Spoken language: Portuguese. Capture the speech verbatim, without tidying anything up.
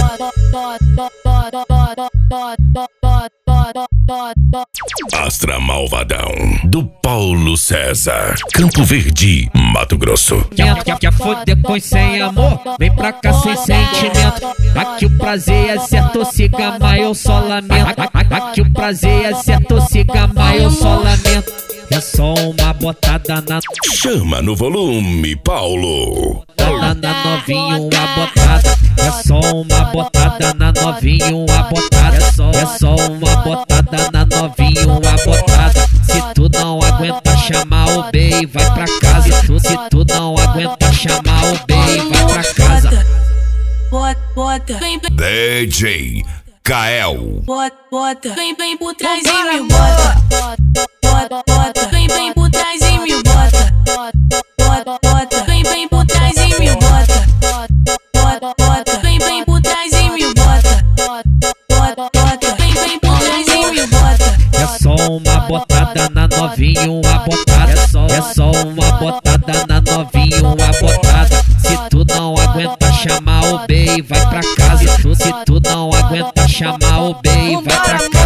Astra Malvadão, do Paulo César, Campo Verde, Mato Grosso. Quer, quer, quer foder com sem amor? Vem pra cá sem sentimento. Aqui o prazer é certo, siga, mas eu só lamento. Aqui o prazer é certo, siga, mas eu só lamento. É só uma botada na... Chama no volume, Paulo. Botada na novinho, uma botada. É só uma botada na novinho, uma botada. É só, é só uma botada na novinho, uma botada. Se tu não aguenta chamar o B e vai pra casa. Se tu, se tu não aguenta chamar o B e vai pra casa. Bota, bota, vem, vem. D J Kael. Bota, bota, vem, vem por trás e me bota. Bota, bota, vem, vem por trás e me bota. Bota, bota, vem, vem por trás e me bota. Bota, bota, vem, vem por trás e me bota. Bota, bota, vem, vem por trás e me bota. É só uma botada na novinho, uma botada. É só, é só uma botada na novinho, uma botada. Se tu não aguenta chamar o B e vai pra casa. Se tu, se tu não aguenta chamar o B e vai pra casa.